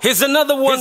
Here's another one.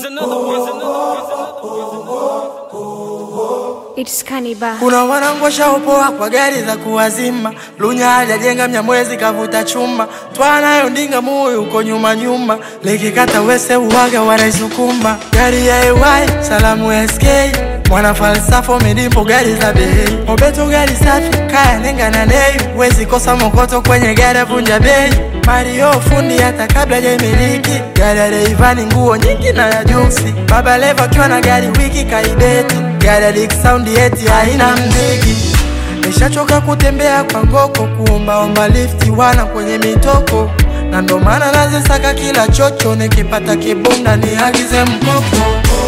It's Kaniba. Kuna wanangosha upoa kwa gari za kuwazima. Lunya hajajenga Mnyamwezi kavuta chuma. Twana yondinga moyo uko nyuma nyuma. Likikata wese uwaga wanaisukuma. Gari ya EY, salamu SK. Mwana falsafo medimpo gari za bei. Mobeto gari safi, kaya nenga na nei. Wezi kosa mokoto kwenye gari vunja bei. Mario fundi hata kabla jemiliki. Gari ya Rayvanny nguo nyingi na ya juksi. Baba Levo kiwa na gari wiki kaibeti. Gari ya Dick Sound yeti haina mziki. Nishachoka kutembea kwa ngoko, kuomba lifti wana kwenye mitoko. Na ndo maana nazisaka kila chocho, nikipata kibunda niagize mkoko.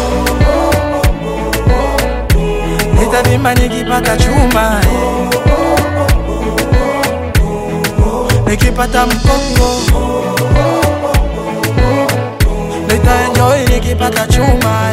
Nitavimba nikipata chuma, nikipata mkoko. Nitaenjoy nikipata chuma,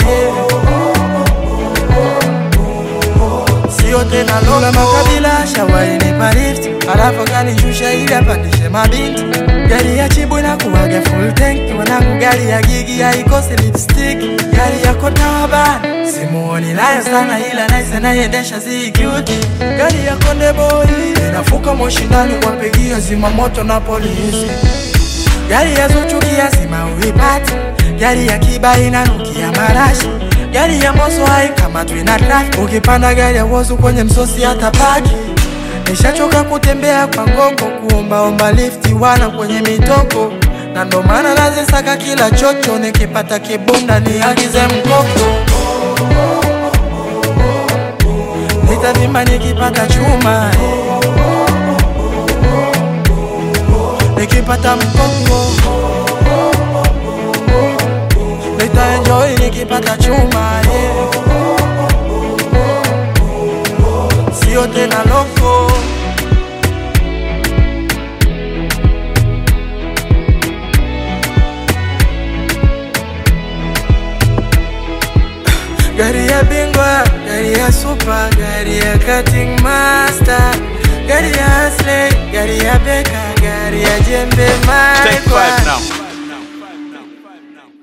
sio tena lola makabila. Shawai nipa lift, alafu kanishusha ili apandishe mabinti. Gari ya Chibu na kuwaga full tank. Wanangu gari ya Gigi haikosi lipstick. Gari ya Kota Wabani simuoni nayo sana, ila nice naiendesha zi cute. Gari ya Konde Boy inafuka moshi ndani kwa pigia zima moto na polisi. Gari ya Zuchu kiazima uipati. Gari ya Kiba inanukia marashi. Gari ya Mbosso kama twina traffic. Ukipanda gari ya Wozu kwenye msosi hata paki. Nishachoka kutembea kwa ngoko, kuomba lifti wana kwenye mitoko. Na ndo maana nazisaka kila chocho, nikipata kibunda niagize mkoko. Nitavimba nikipata chuma, nikipata mkoko. Nitaenjoy nikipata chuma, sio tena loko. Gari ya Bingwa, gari ya Super, gari ya Cutting Master, gari ya Asley, gari ya Beka, gari ya Jembe Mike. Take 5 now.